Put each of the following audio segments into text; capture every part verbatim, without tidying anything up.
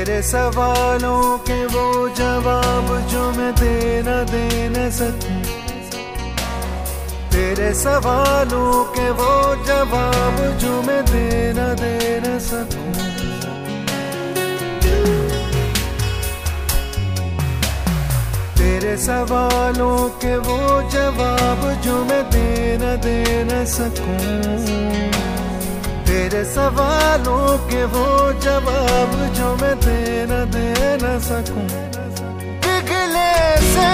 तेरे सवालों के वो जवाब जो मैं दे न दे न सकूं, तेरे सवालों के वो जवाब जो मैं दे न दे न सकूं। तेरे सवालों के वो जवाब जो मैं दे न दे न सकूं, तेरे सवालों के वो जवाब जो मैं दे न दे न सकूं। पिघले से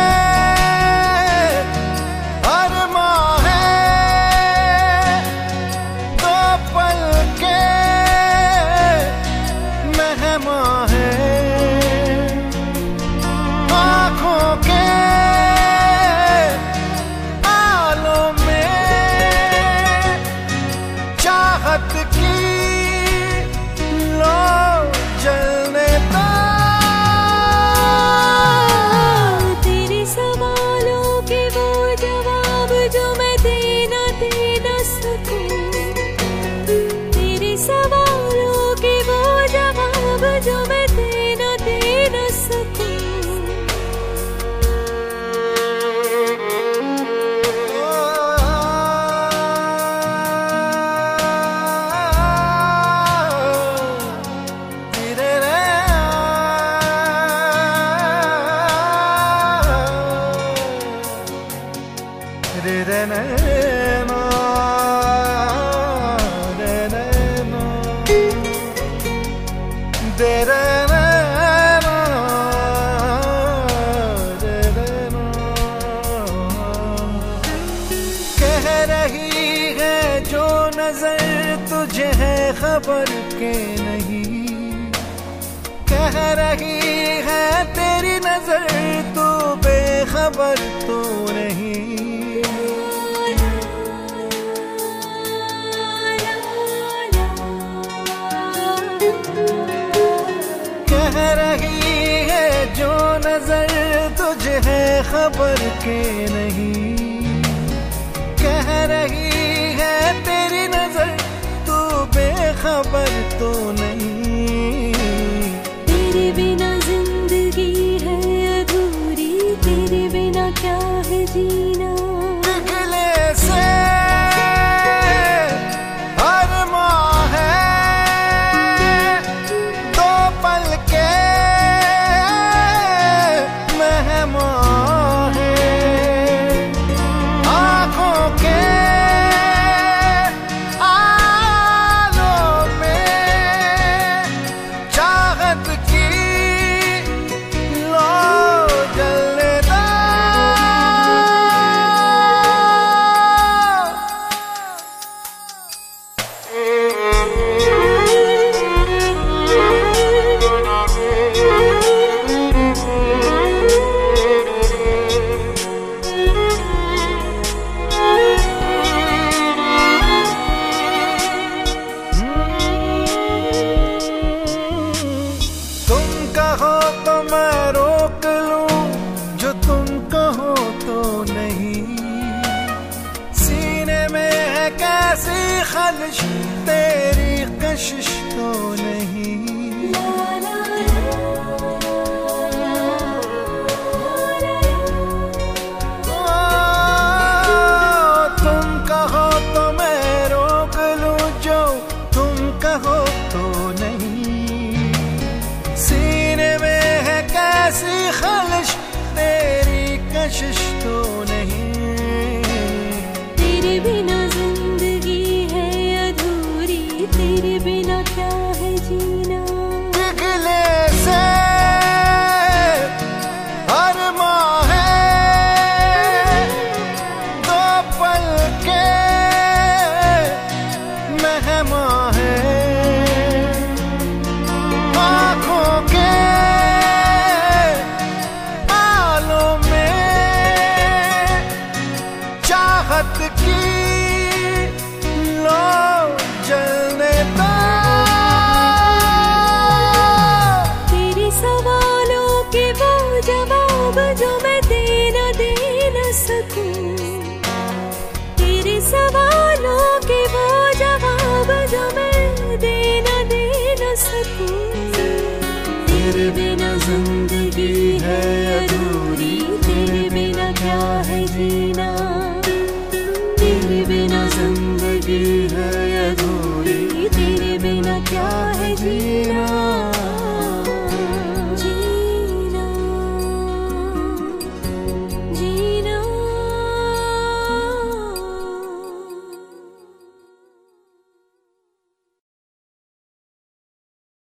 अरमां है दो पल के मेहमां है, आँखों के आलों में चाहत की लो जलने दो। तेरे सवालों के वो जवाब जो मैं दे न दे न सकूं, तेरे सवालों के वो जवाब जो मैं दे न दे न सकूं। रे रे नैना रे नैना दे रे नैना रे नैना। कह रही है जो नजर तुझे है खबर के नहीं, कह रही है तेरी नजर तू बेखबर तो नहीं। कह रही है जो नजर तुझे है खबर के नहीं, कह रही है तेरी नजर तू बेखबर तो नहीं। तेरे बिना जिंदगी है अधूरी, तेरे बिना क्या है जीना। पिघले से अरमां है दो पल के मेहमां है, आँखों के आलों में चाहत की लो जलने दो। तुम कहो तो मैं रोक लूं, जो तुम कहो तो नहीं। सीने में है कैसी खलिश तेरी कशिश तो नहीं। तुम कहो तो मैं रोक लूं, जो तुम कहो तो नहीं। सीने में है कैसी खलिश तेरी कशिश तो नहीं। तेरे बिना जिंदगी है अधूरी, तेरे बिना क्या है जीना। पिघले से अरमां है दो पल के मेहमां है, आँखों के आलों में है अधूरी, तेरे बिना क्या है जीना, तेरे बिना जिंदगी है अधूरी, तेरे बिना क्या है जीना।